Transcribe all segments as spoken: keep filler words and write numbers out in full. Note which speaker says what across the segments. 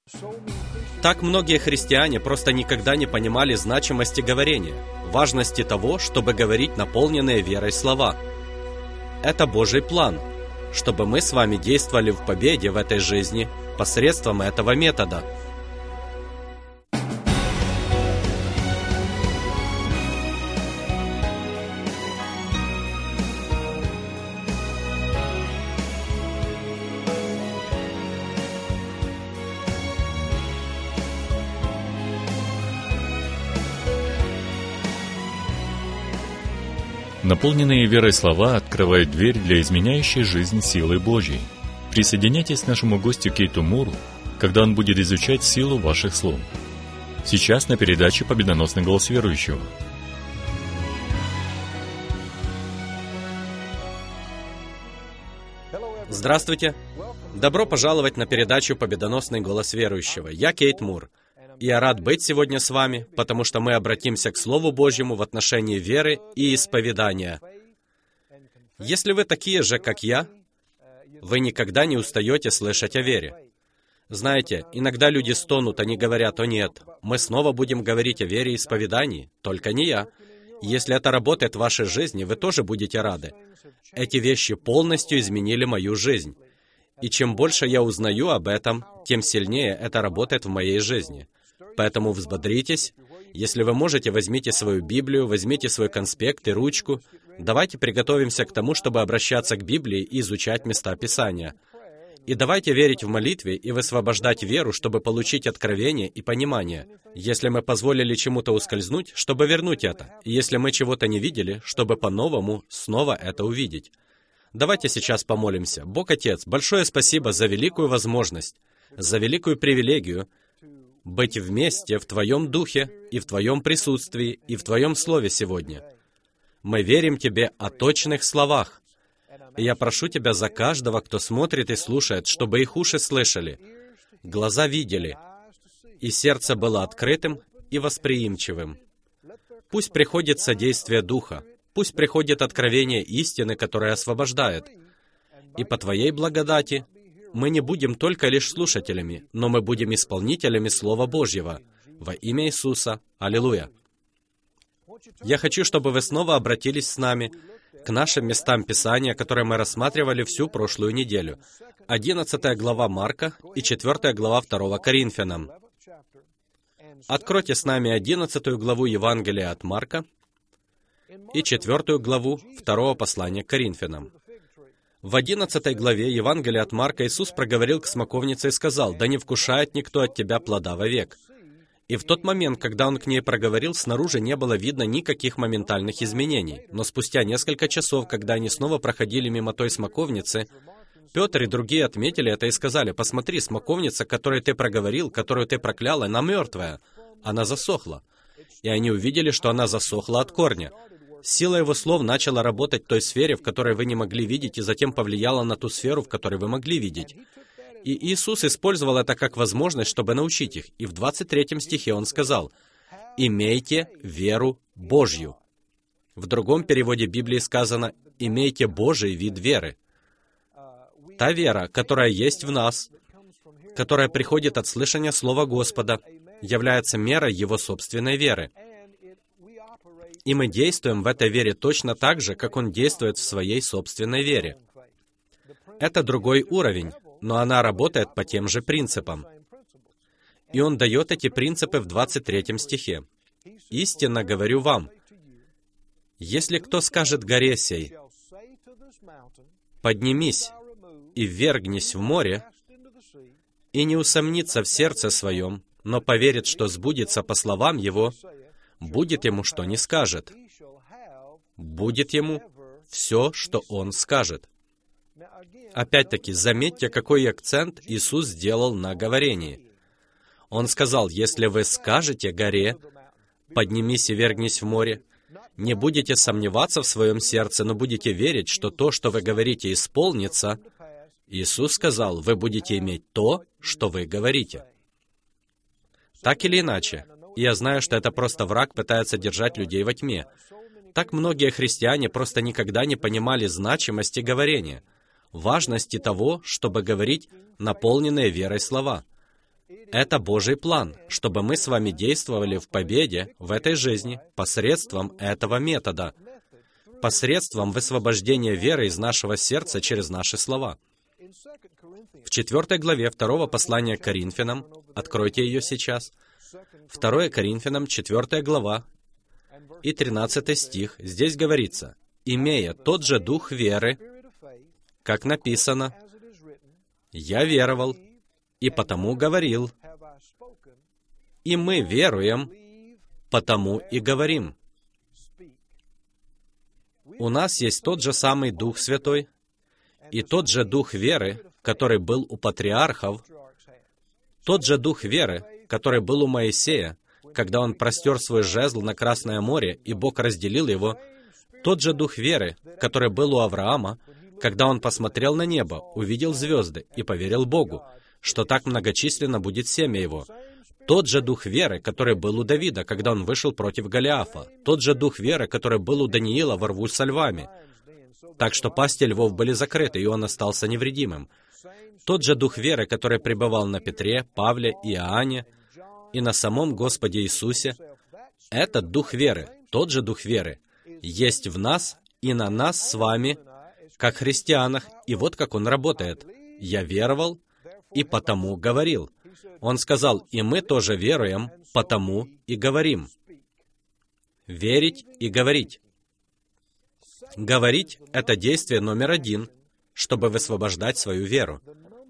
Speaker 1: Так многие христиане просто никогда не понимали значимости говорения, важности того, чтобы говорить наполненные верой слова. Это Божий план, чтобы мы с вами действовали в победе в этой жизни посредством этого метода.
Speaker 2: Наполненные верой слова открывают дверь для изменяющей жизнь силы Божьей. Присоединяйтесь к нашему гостю Кейту Муру, когда он будет изучать силу ваших слов. Сейчас на передаче «Победоносный голос верующего».
Speaker 1: Здравствуйте! Добро пожаловать на передачу «Победоносный голос верующего». Я Кейт Мур. И я рад быть сегодня с вами, потому что мы обратимся к Слову Божьему в отношении веры и исповедания. Если вы такие же, как я, вы никогда не устаете слышать о вере. Знаете, иногда люди стонут, они говорят: «О нет, мы снова будем говорить о вере и исповедании». Только не я. Если это работает в вашей жизни, вы тоже будете рады. Эти вещи полностью изменили мою жизнь. И чем больше я узнаю об этом, тем сильнее это работает в моей жизни. Поэтому взбодритесь. Если вы можете, возьмите свою Библию, возьмите свой конспект и ручку. Давайте приготовимся к тому, чтобы обращаться к Библии и изучать места Писания. И давайте верить в молитве и высвобождать веру, чтобы получить откровение и понимание. Если мы позволили чему-то ускользнуть, чтобы вернуть это. И если мы чего-то не видели, чтобы по-новому снова это увидеть. Давайте сейчас помолимся. Бог Отец, большое спасибо за великую возможность, за великую привилегию быть вместе в Твоем Духе и в Твоем присутствии и в Твоем Слове сегодня. Мы верим Тебе о точных словах. И я прошу Тебя за каждого, кто смотрит и слушает, чтобы их уши слышали, глаза видели, и сердце было открытым и восприимчивым. Пусть приходит содействие Духа, пусть приходит откровение истины, которое освобождает. И по Твоей благодати мы не будем только лишь слушателями, но мы будем исполнителями Слова Божьего. Во имя Иисуса. Аллилуйя. Я хочу, чтобы вы снова обратились с нами к нашим местам Писания, которые мы рассматривали всю прошлую неделю. одиннадцатая глава Марка и четвёртая глава второго Коринфянам. Откройте с нами одиннадцатую главу Евангелия от Марка и четвёртую главу второго послания к Коринфянам. В одиннадцатой главе Евангелия от Марка Иисус проговорил к смоковнице и сказал: «Да не вкушает никто от тебя плода вовек». И в тот момент, когда Он к ней проговорил, снаружи не было видно никаких моментальных изменений. Но спустя несколько часов, когда они снова проходили мимо той смоковницы, Петр и другие отметили это и сказали: «Посмотри, смоковница, которую ты проговорил, которую ты проклял, она мертвая, она засохла». И они увидели, что она засохла от корня. Сила Его слов начала работать в той сфере, в которой вы не могли видеть, и затем повлияла на ту сферу, в которой вы могли видеть. И Иисус использовал это как возможность, чтобы научить их. И в двадцать третьем стихе Он сказал: «Имейте веру Божью». В другом переводе Библии сказано: «Имейте Божий вид веры». Та вера, которая есть в нас, которая приходит от слышания Слова Господа, является мерой Его собственной веры. И мы действуем в этой вере точно так же, как Он действует в своей собственной вере. Это другой уровень, но она работает по тем же принципам. И Он дает эти принципы в двадцать третьем стихе. «Истинно говорю вам, если кто скажет горе сей: поднимись и ввергнись в море, и не усомнится в сердце своем, но поверит, что сбудется по словам его, будет ему, что не скажет. Будет ему все, что он скажет». Опять-таки, заметьте, какой акцент Иисус сделал на говорении. Он сказал: «Если вы скажете горе: поднимись и вергнись в море», не будете сомневаться в своем сердце, но будете верить, что то, что вы говорите, исполнится. Иисус сказал: вы будете иметь то, что вы говорите. Так или иначе, я знаю, что это просто враг пытается держать людей во тьме. Так многие христиане просто никогда не понимали значимости говорения, важности того, чтобы говорить наполненные верой слова. Это Божий план, чтобы мы с вами действовали в победе в этой жизни посредством этого метода, посредством высвобождения веры из нашего сердца через наши слова. В четвертой главе второго послания к Коринфянам, откройте ее сейчас, второе Коринфянам, четвертая глава и тринадцатый стих, здесь говорится: «Имея тот же дух веры, как написано, я веровал, и потому говорил, и мы веруем, потому и говорим». У нас есть тот же самый Дух Святой и тот же Дух веры, который был у патриархов, тот же Дух веры, который был у Моисея, когда он простер свой жезл на Красное море, и Бог разделил его, тот же Дух веры, который был у Авраама, когда он посмотрел на небо, увидел звезды и поверил Богу, что так многочисленно будет семя его. Тот же Дух веры, который был у Давида, когда он вышел против Голиафа. Тот же Дух веры, который был у Даниила во рву со львами. Так что пасти львов были закрыты, и он остался невредимым. Тот же Дух веры, который пребывал на Петре, Павле, Иоанне и на самом Господе Иисусе. Этот Дух веры, тот же Дух веры, есть в нас и на нас с вами, как христианах, и вот как он работает. «Я веровал, и потому говорил». Он сказал: «И мы тоже веруем, потому и говорим». Верить и говорить. Говорить — это действие номер один, чтобы высвобождать свою веру.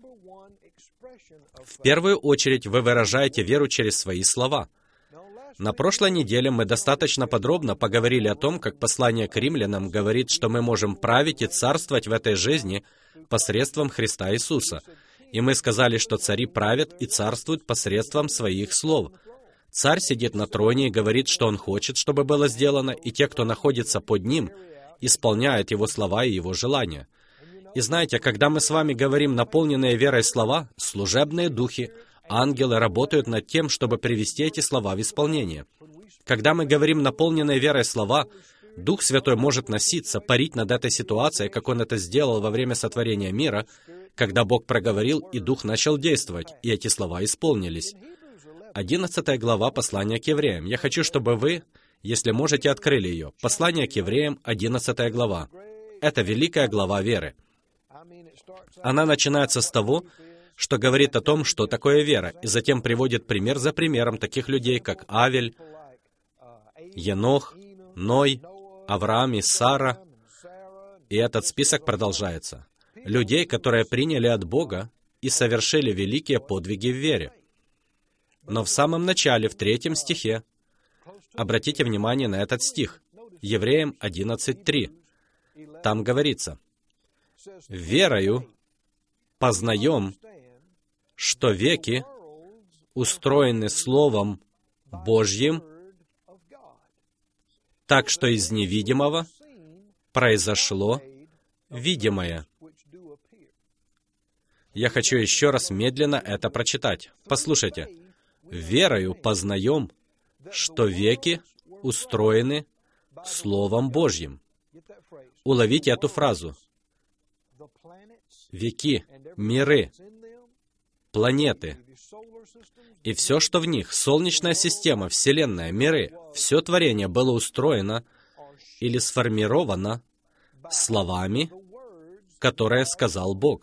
Speaker 1: В первую очередь вы выражаете веру через свои слова. На прошлой неделе мы достаточно подробно поговорили о том, как послание к римлянам говорит, что мы можем править и царствовать в этой жизни посредством Христа Иисуса. И мы сказали, что цари правят и царствуют посредством своих слов. Царь сидит на троне и говорит, что он хочет, чтобы было сделано, и те, кто находится под ним, исполняют его слова и его желания. И знаете, когда мы с вами говорим наполненные верой слова, служебные духи, ангелы работают над тем, чтобы привести эти слова в исполнение. Когда мы говорим наполненные верой слова, Дух Святой может носиться, парить над этой ситуацией, как Он это сделал во время сотворения мира, когда Бог проговорил, и Дух начал действовать, и эти слова исполнились. Одиннадцатая глава послания к евреям. Я хочу, чтобы вы, если можете, открыли ее. Послание к евреям, одиннадцатая глава. Это великая глава веры. Она начинается с того, что говорит о том, что такое вера, и затем приводит пример за примером таких людей, как Авель, Енох, Ной, Авраам и Сара. И этот список продолжается. Людей, которые приняли от Бога и совершили великие подвиги в вере. Но в самом начале, в третьем стихе, обратите внимание на этот стих, Евреям одиннадцать три. Там говорится: «Верою познаем, что веки устроены Словом Божьим, так что из невидимого произошло видимое». Я хочу еще раз медленно это прочитать. Послушайте. «Верою познаем, что веки устроены Словом Божьим». Уловите эту фразу. Веки, миры, планеты и все, что в них, Солнечная система, Вселенная, миры, все творение было устроено или сформировано словами, которые сказал Бог.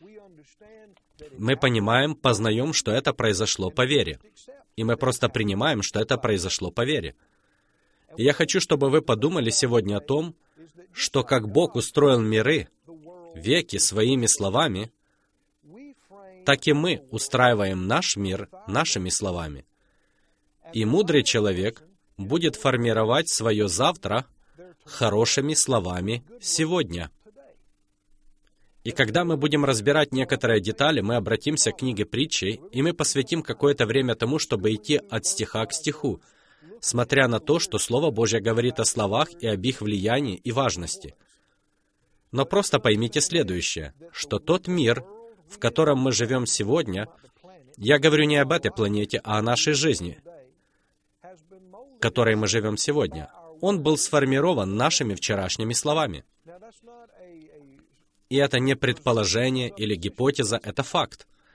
Speaker 1: Мы понимаем, познаем, что это произошло по вере. И мы просто принимаем, что это произошло по вере. И я хочу, чтобы вы подумали сегодня о том, что как Бог устроил миры, веки своими словами, так и мы устраиваем наш мир нашими словами. И мудрый человек будет формировать свое завтра хорошими словами сегодня. И когда мы будем разбирать некоторые детали, мы обратимся к книге притчей, и мы посвятим какое-то время тому, чтобы идти от стиха к стиху, смотря на то, что Слово Божье говорит о словах и об их влиянии и важности. Но просто поймите следующее, что тот мир, в котором мы живем сегодня, я говорю не об этой планете, а о нашей жизни, в которой мы живем сегодня, он был сформирован нашими вчерашними словами. И это не предположение или гипотеза, это факт.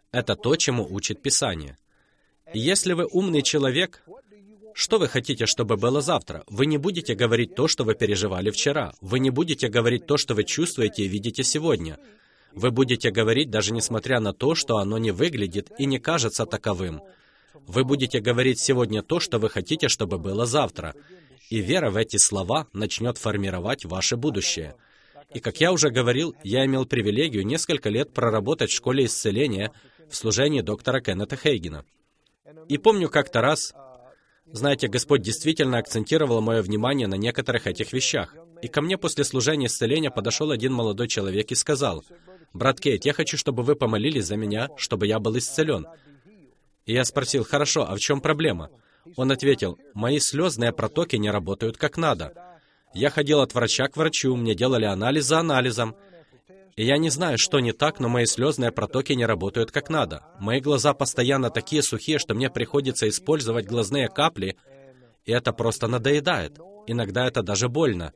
Speaker 1: Это то, чему учит Писание. И если вы умный человек, что вы хотите, чтобы было завтра? Вы не будете говорить то, что вы переживали вчера. Вы не будете говорить то, что вы чувствуете и видите сегодня. Вы будете говорить, даже несмотря на то, что оно не выглядит и не кажется таковым. Вы будете говорить сегодня то, что вы хотите, чтобы было завтра. И вера в эти слова начнет формировать ваше будущее. И, как я уже говорил, я имел привилегию несколько лет проработать в школе исцеления в служении доктора Кеннета Хейгена. И помню как-то раз, знаете, Господь действительно акцентировал мое внимание на некоторых этих вещах. И ко мне после служения исцеления подошел один молодой человек и сказал: «Брат Кейт, я хочу, чтобы вы помолились за меня, чтобы я был исцелен». И я спросил: «Хорошо, а в чем проблема?» Он ответил: «Мои слезные протоки не работают как надо. Я ходил от врача к врачу, мне делали анализ за анализом. И я не знаю, что не так, но мои слезные протоки не работают как надо. Мои глаза постоянно такие сухие, что мне приходится использовать глазные капли, и это просто надоедает. Иногда это даже больно.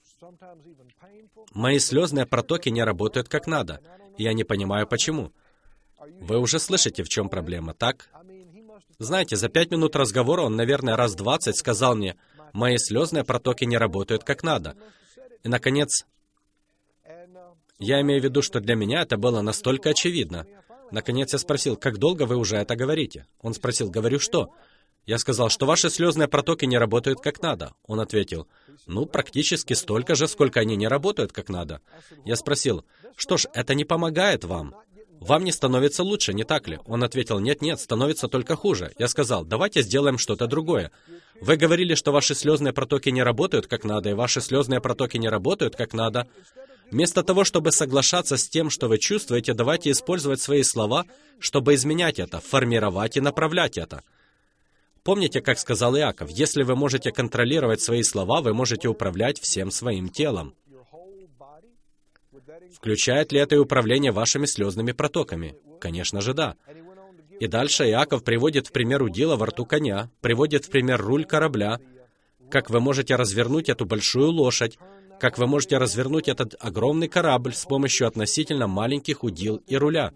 Speaker 1: Мои слезные протоки не работают как надо. И я не понимаю, почему». Вы уже слышите, в чем проблема, так? Знаете, за пять минут разговора он, наверное, раз двадцать сказал мне: «Мои слезные протоки не работают как надо». И, наконец, я имею в виду, что для меня это было настолько очевидно. Наконец я спросил: «Как долго вы уже это говорите?» Он спросил: «Говорю что?» Я сказал, что ваши слезные протоки не работают как надо. Он ответил: «Ну, практически столько же, сколько они не работают как надо». Я спросил: «Что ж, это не помогает вам? Вам не становится лучше, не так ли?» Он ответил: «Нет-нет, становится только хуже». Я сказал: «Давайте сделаем что-то другое. Вы говорили, что ваши слезные протоки не работают как надо, и ваши слезные протоки не работают как надо. Вместо того, чтобы соглашаться с тем, что вы чувствуете, давайте использовать свои слова, чтобы изменять это, формировать и направлять это». Помните, как сказал Иаков: «Если вы можете контролировать свои слова, вы можете управлять всем своим телом». Включает ли это и управление вашими слезными протоками? Конечно же, да. И дальше Иаков приводит в пример удила во рту коня, приводит в пример руль корабля, как вы можете развернуть эту большую лошадь, как вы можете развернуть этот огромный корабль с помощью относительно маленьких удил и руля.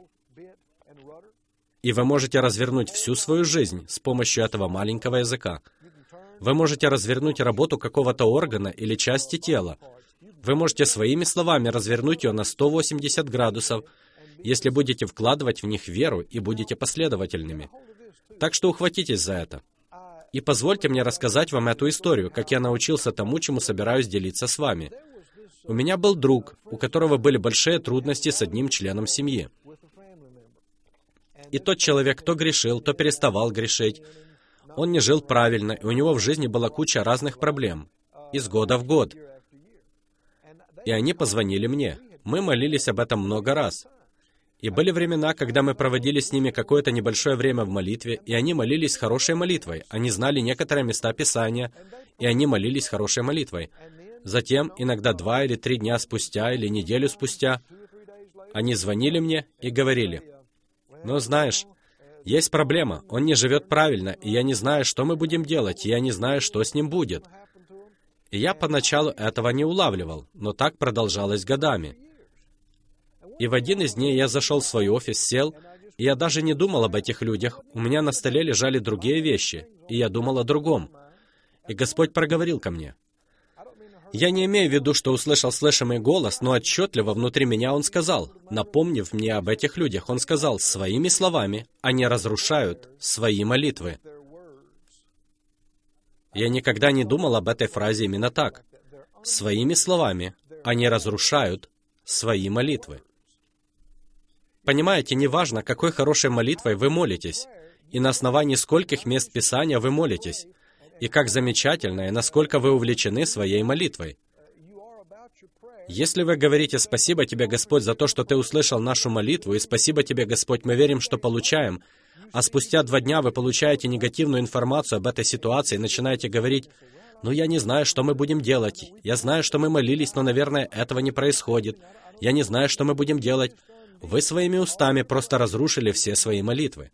Speaker 1: И вы можете развернуть всю свою жизнь с помощью этого маленького языка. Вы можете развернуть работу какого-то органа или части тела. Вы можете своими словами развернуть ее на сто восемьдесят градусов, если будете вкладывать в них веру и будете последовательными. Так что ухватитесь за это. И позвольте мне рассказать вам эту историю, как я научился тому, чему собираюсь делиться с вами. У меня был друг, у которого были большие трудности с одним членом семьи. И тот человек то грешил, то переставал грешить. Он не жил правильно, и у него в жизни была куча разных проблем. Из года в год. И они позвонили мне. Мы молились об этом много раз. И были времена, когда мы проводили с ними какое-то небольшое время в молитве, и они молились хорошей молитвой. Они знали некоторые места Писания, и они молились хорошей молитвой. Затем, иногда два или три дня спустя, или неделю спустя, они звонили мне и говорили: «Ну, знаешь, есть проблема, он не живет правильно, и я не знаю, что мы будем делать, и я не знаю, что с ним будет». И я поначалу этого не улавливал, но так продолжалось годами. И в один из дней я зашел в свой офис, сел, и я даже не думал об этих людях. У меня на столе лежали другие вещи, и я думал о другом. И Господь проговорил ко мне. Я не имею в виду, что услышал слышимый голос, но отчетливо внутри меня Он сказал, напомнив мне об этих людях, Он сказал: «Своими словами они разрушают свои молитвы». Я никогда не думал об этой фразе именно так. Своими словами они разрушают свои молитвы. Понимаете, неважно, какой хорошей молитвой вы молитесь, и на основании скольких мест Писания вы молитесь, и как замечательно, и насколько вы увлечены своей молитвой. Если вы говорите: «Спасибо тебе, Господь, за то, что ты услышал нашу молитву, и спасибо тебе, Господь, мы верим, что получаем», а спустя два дня вы получаете негативную информацию об этой ситуации и начинаете говорить: «Ну, я не знаю, что мы будем делать. Я знаю, что мы молились, но, наверное, этого не происходит. Я не знаю, что мы будем делать». Вы своими устами просто разрушили все свои молитвы.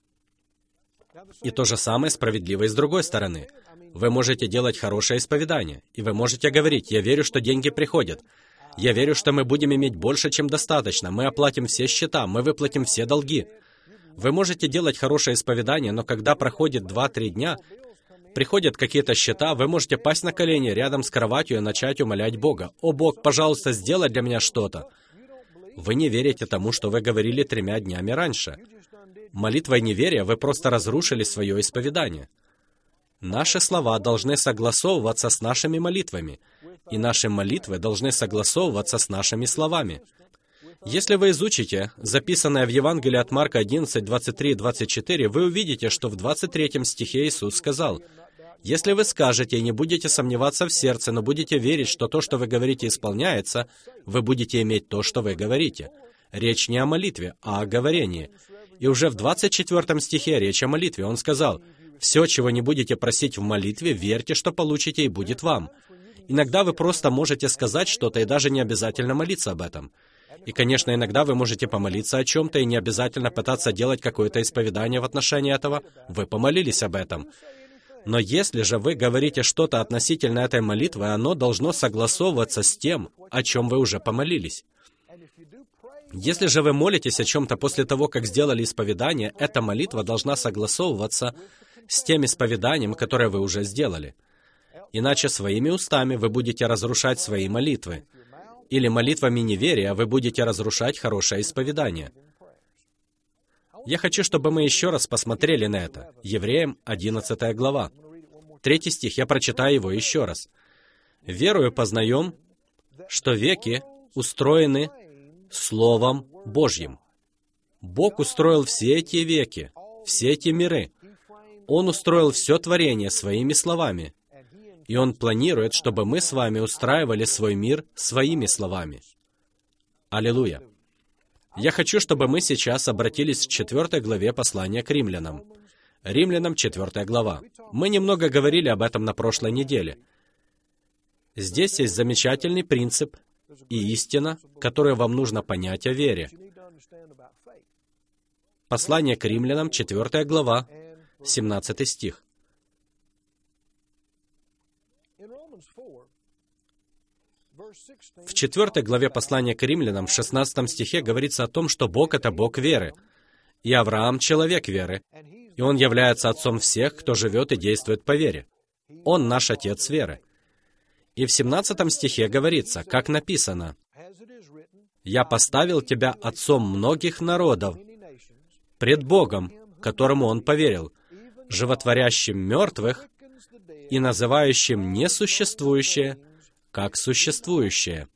Speaker 1: И то же самое справедливо и с другой стороны. Вы можете делать хорошее исповедание, и вы можете говорить: «Я верю, что деньги приходят. Я верю, что мы будем иметь больше, чем достаточно. Мы оплатим все счета, мы выплатим все долги. Вы можете делать хорошее исповедание, но когда проходит два-три дня, приходят какие-то счета, вы можете пасть на колени рядом с кроватью и начать умолять Бога. «О, Бог, пожалуйста, сделай для меня что-то». Вы не верите тому, что вы говорили тремя днями раньше. Молитвой неверия вы просто разрушили свое исповедание. Наши слова должны согласовываться с нашими молитвами, и наши молитвы должны согласовываться с нашими словами. Если вы изучите записанное в Евангелии от Марка одиннадцать, двадцать три и двадцать четыре, вы увидите, что в двадцать третьем стихе Иисус сказал: «Если вы скажете и не будете сомневаться в сердце, но будете верить, что то, что вы говорите, исполняется, вы будете иметь то, что вы говорите». Речь не о молитве, а о говорении. И уже в двадцать четвёртом стихе речь о молитве. Он сказал: «Все, чего не будете просить в молитве, верьте, что получите, и будет вам». Иногда вы просто можете сказать что-то, и даже не обязательно молиться об этом. И, конечно, иногда вы можете помолиться о чем-то, и не обязательно пытаться делать какое-то исповедание в отношении этого. Вы помолились об этом. Но если же вы говорите что-то относительно этой молитвы, оно должно согласовываться с тем, о чем вы уже помолились. Если же вы молитесь о чем-то после того, как сделали исповедание, эта молитва должна согласовываться с тем исповеданием, которое вы уже сделали. Иначе своими устами вы будете разрушать свои молитвы. Или молитвами неверия вы будете разрушать хорошее исповедание. Я хочу, чтобы мы еще раз посмотрели на это. Евреям, одиннадцатая глава. Третий стих, я прочитаю его еще раз. «Верою познаем, что веки устроены Словом Божьим». Бог устроил все эти веки, все эти миры. Он устроил все творение своими словами. И Он планирует, чтобы мы с вами устраивали свой мир своими словами. Аллилуйя! Я хочу, чтобы мы сейчас обратились к четвёртой главе послания к римлянам. Римлянам, четвёртая глава. Мы немного говорили об этом на прошлой неделе. Здесь есть замечательный принцип и истина, которую вам нужно понять о вере. Послание к римлянам, четвёртая глава, семнадцатый стих. В четвёртой главе послания к римлянам, в шестнадцатом стихе, говорится о том, что Бог — это Бог веры, и Авраам — человек веры, и он является отцом всех, кто живет и действует по вере. Он наш отец веры. И в семнадцатом стихе говорится, как написано: «Я поставил тебя отцом многих народов пред Богом, которому он поверил, животворящим мертвых и называющим несуществующее как существующее».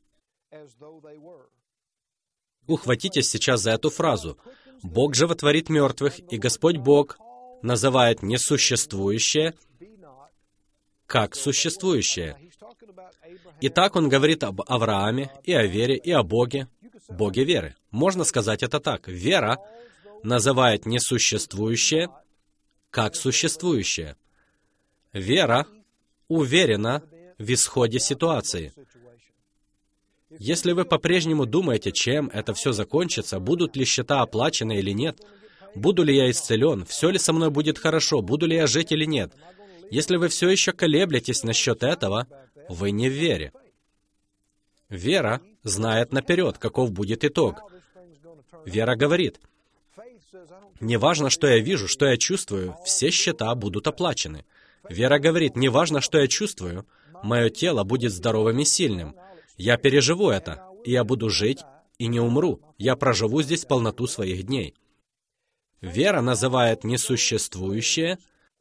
Speaker 1: Ухватитесь сейчас за эту фразу. Бог животворит мертвых, и Господь Бог называет несуществующее как существующее. Итак, Он говорит об Аврааме, и о вере, и о Боге, Боге веры. Можно сказать это так. Вера называет несуществующее как существующее. Вера уверена в исходе ситуации. Если вы по-прежнему думаете, чем это все закончится, будут ли счета оплачены или нет, буду ли я исцелен, все ли со мной будет хорошо, буду ли я жить или нет, если вы все еще колеблетесь насчет этого, вы не в вере. Вера знает наперед, каков будет итог. Вера говорит: «Неважно, что я вижу, что я чувствую, все счета будут оплачены». Вера говорит: «Неважно, что я чувствую, мое тело будет здоровым и сильным. Я переживу это, и я буду жить и не умру. Я проживу здесь полноту своих дней». Вера называет несуществующее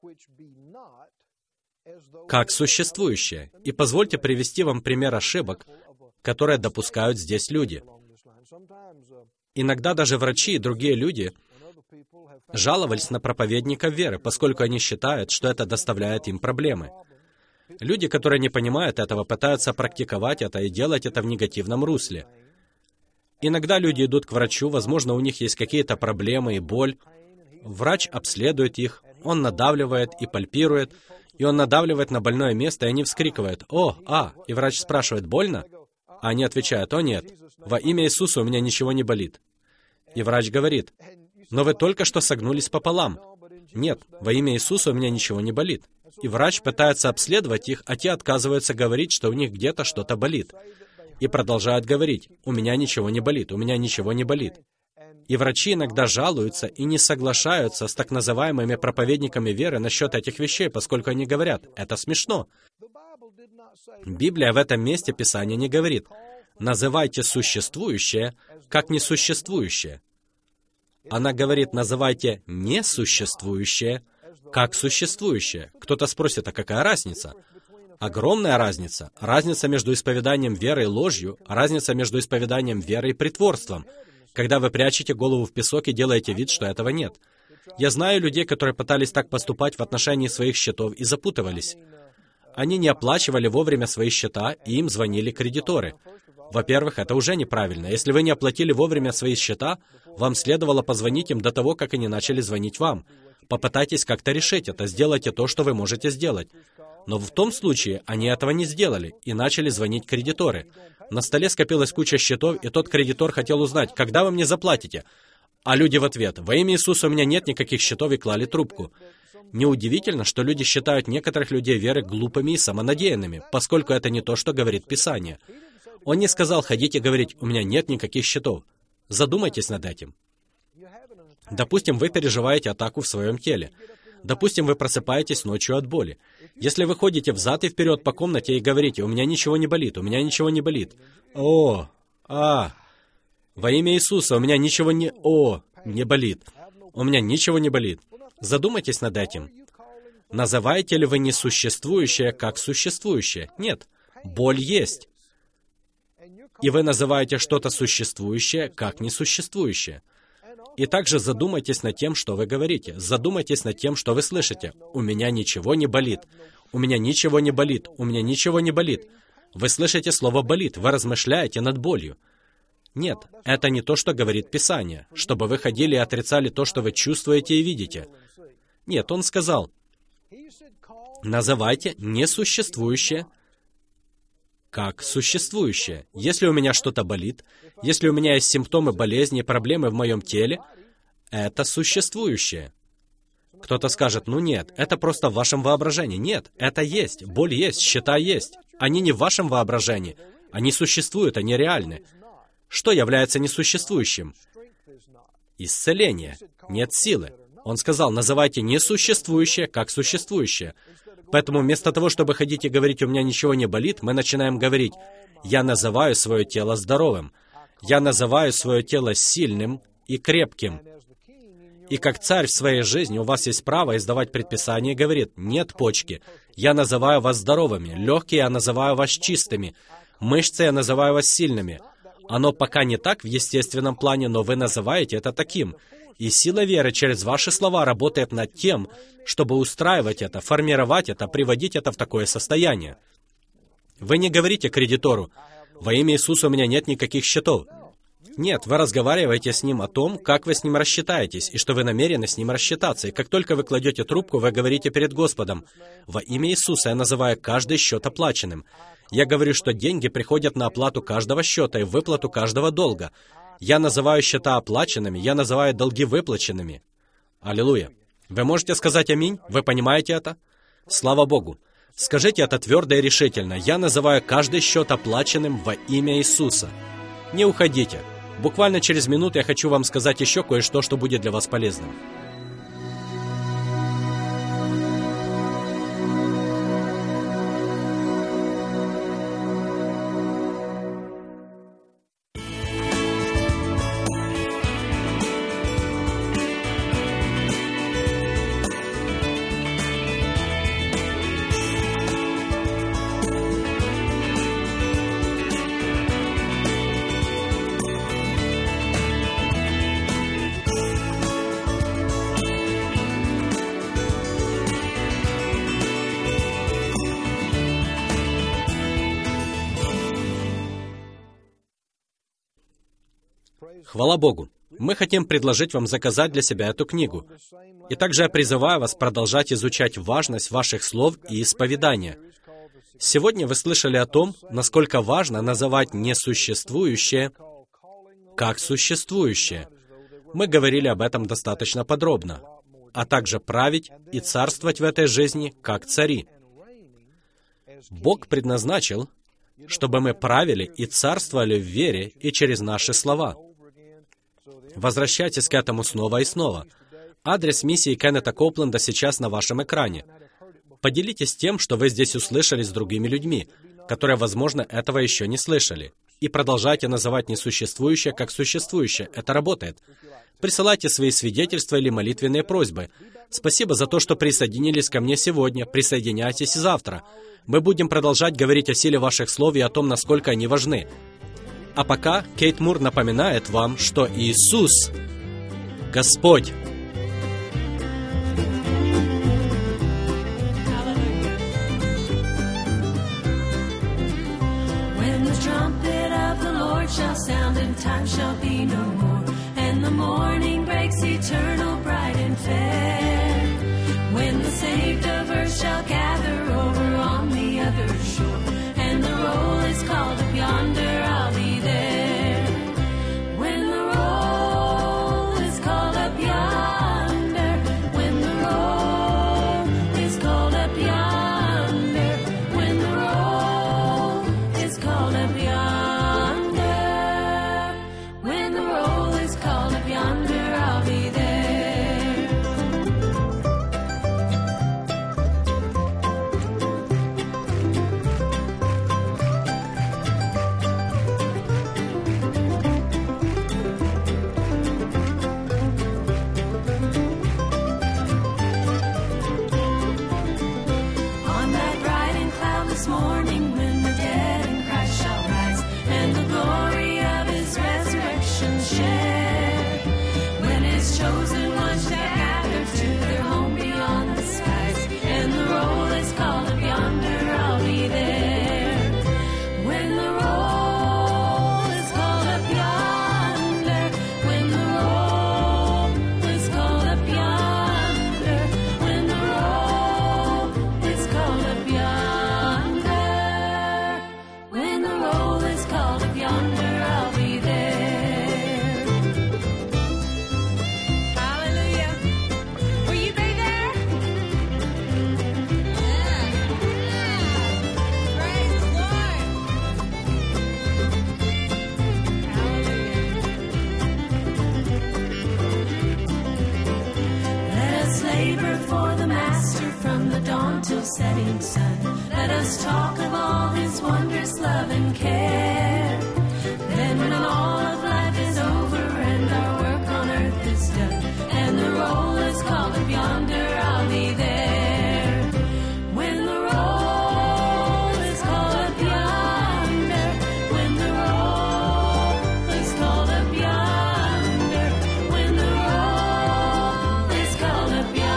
Speaker 1: как существующее. И позвольте привести вам пример ошибок, которые допускают здесь люди. Иногда даже врачи и другие люди жаловались на проповедников веры, поскольку они считают, что это доставляет им проблемы. Люди, которые не понимают этого, пытаются практиковать это и делать это в негативном русле. Иногда люди идут к врачу, возможно, у них есть какие-то проблемы и боль. Врач обследует их, он надавливает и пальпирует, и он надавливает на больное место, и они вскрикивают: «О, а!» И врач спрашивает: «Больно?» А они отвечают: «О, нет, во имя Иисуса у меня ничего не болит». И врач говорит: «Но вы только что согнулись пополам». «Нет, во имя Иисуса у меня ничего не болит». И врач пытается обследовать их, а те отказываются говорить, что у них где-то что-то болит. и продолжают говорить: «У меня ничего не болит, у меня ничего не болит». И врачи иногда жалуются и не соглашаются с так называемыми проповедниками веры насчет этих вещей, поскольку они говорят: «Это смешно». Библия в этом месте Писания не говорит: «Называйте существующее как несуществующее». Она говорит: «Называйте несуществующее как существующее». Кто-то спросит: а какая разница? Огромная разница. Разница между исповеданием веры и ложью, разница между исповеданием веры и притворством, когда вы прячете голову в песок и делаете вид, что этого нет. Я знаю людей, которые пытались так поступать в отношении своих счетов и запутывались. Они не оплачивали вовремя свои счета, и им звонили кредиторы. Во-первых, это уже неправильно. Если вы не оплатили вовремя свои счета, вам следовало позвонить им до того, как они начали звонить вам. Попытайтесь как-то решить это, сделайте то, что вы можете сделать. Но в том случае они этого не сделали, и начали звонить кредиторы. На столе скопилась куча счетов, и тот кредитор хотел узнать: когда вы мне заплатите? А люди в ответ: во имя Иисуса у меня нет никаких счетов, и клали трубку. Неудивительно, что люди считают некоторых людей веры глупыми и самонадеянными, поскольку это не то, что говорит Писание. Он не сказал: ходите говорить: у меня нет никаких счетов. Задумайтесь над этим. Допустим, вы переживаете атаку в своем теле. Допустим, вы просыпаетесь ночью от боли. Если вы ходите взад и вперед по комнате и говорите: у меня ничего не болит, у меня ничего не болит. О, а, во имя Иисуса у меня ничего не... О, не болит. У меня ничего не болит. Задумайтесь над этим. Называете ли вы несуществующее как существующее? Нет. Боль есть. И вы называете что-то существующее как несуществующее. И также задумайтесь над тем, что вы говорите. Задумайтесь над тем, что вы слышите. «У меня ничего не болит». «У меня ничего не болит». «У меня ничего не болит». Вы слышите слово «болит», вы размышляете над болью. Нет, это не то, что говорит Писание, чтобы вы ходили и отрицали то, что вы чувствуете и видите. Нет, он сказал: называйте несуществующее как существующее. Если у меня что-то болит, если у меня есть симптомы болезни, проблемы в моем теле, это существующее. Кто-то скажет: ну нет, это просто в вашем воображении. Нет, это есть, боль есть, счета есть. Они не в вашем воображении. Они существуют, они реальны. Что является несуществующим? Исцеление. Нет силы. Он сказал: называйте несуществующее как существующее. Поэтому вместо того, чтобы ходить и говорить: у меня ничего не болит, мы начинаем говорить: я называю свое тело здоровым. Я называю свое тело сильным и крепким. И как царь в своей жизни у вас есть право издавать предписание и говорит: нет почки, я называю вас здоровыми, легкие я называю вас чистыми, мышцы я называю вас сильными. Оно пока не так в естественном плане, но вы называете это таким. И сила веры через ваши слова работает над тем, чтобы устраивать это, формировать это, приводить это в такое состояние. Вы не говорите кредитору: во имя Иисуса у меня нет никаких счетов. Нет, вы разговариваете с ним о том, как вы с ним рассчитаетесь, и что вы намерены с ним рассчитаться. И как только вы кладете трубку, вы говорите перед Господом: во имя Иисуса я называю каждый счет оплаченным. Я говорю, что деньги приходят на оплату каждого счета и выплату каждого долга. Я называю счета оплаченными, я называю долги выплаченными. Аллилуйя. Вы можете сказать аминь? Вы понимаете это? Слава Богу. Скажите это твердо и решительно: я называю каждый счет оплаченным во имя Иисуса. Не уходите. Буквально через минуту я хочу вам сказать еще кое-что, что будет для вас полезным. Хвала Богу! Мы хотим предложить вам заказать для себя эту книгу. И также я призываю вас продолжать изучать важность ваших слов и исповедания. Сегодня вы слышали о том, насколько важно называть несуществующее как существующее. Мы говорили об этом достаточно подробно, а также править и царствовать в этой жизни как цари. Бог предназначил чтобы мы правили и царствовали в вере и через наши слова. Возвращайтесь к этому снова и снова. Адрес миссии Кеннета Копленда сейчас на вашем экране. Поделитесь тем, что вы здесь услышали с другими людьми, которые, возможно, этого еще не слышали. И продолжайте называть несуществующее как существующее. Это работает. Присылайте свои свидетельства или молитвенные просьбы. Спасибо за то, что присоединились ко мне сегодня. Присоединяйтесь и завтра. Мы будем продолжать говорить о силе ваших слов и о том, насколько они важны. А пока Кейт Мур напоминает вам, что Иисус — Господь.
Speaker 3: Shall sound and time shall be no more, and the morning breaks eternal, bright and fair. When the saved of earth shall gather over on the other shore, and the roll is called up yonder, I'll be there. When the roll is called up yonder, when the roll is called up yonder, when the roll is called up yonder. This morning when the dead in Christ shall rise, and the glory of His resurrection share, when His chosen ones shall gather to their home beyond the skies, and the roll is called up yonder, I'll be there. When the roll is called up yonder, when the roll is called up yonder, when the roll is called up yonder. Till setting sun, let us talk of all His wondrous love and care. Then when all of life is over and our work on earth is done, and the roll is called up yonder, I'll be there. When the roll is called up yonder, when the roll is called up yonder, when the roll is called up yonder.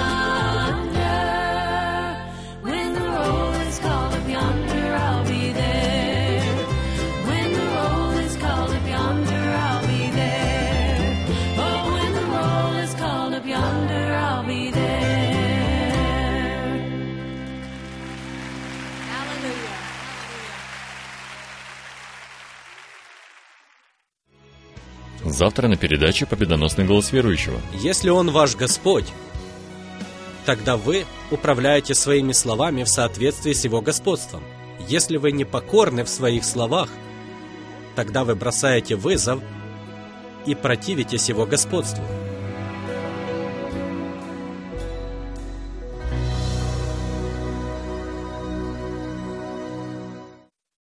Speaker 2: Завтра на передаче «Победоносный голос верующего».
Speaker 1: Если Он ваш Господь, тогда вы управляете своими словами в соответствии с Его господством. Если вы не покорны в своих словах, тогда вы бросаете вызов и противитесь Его господству.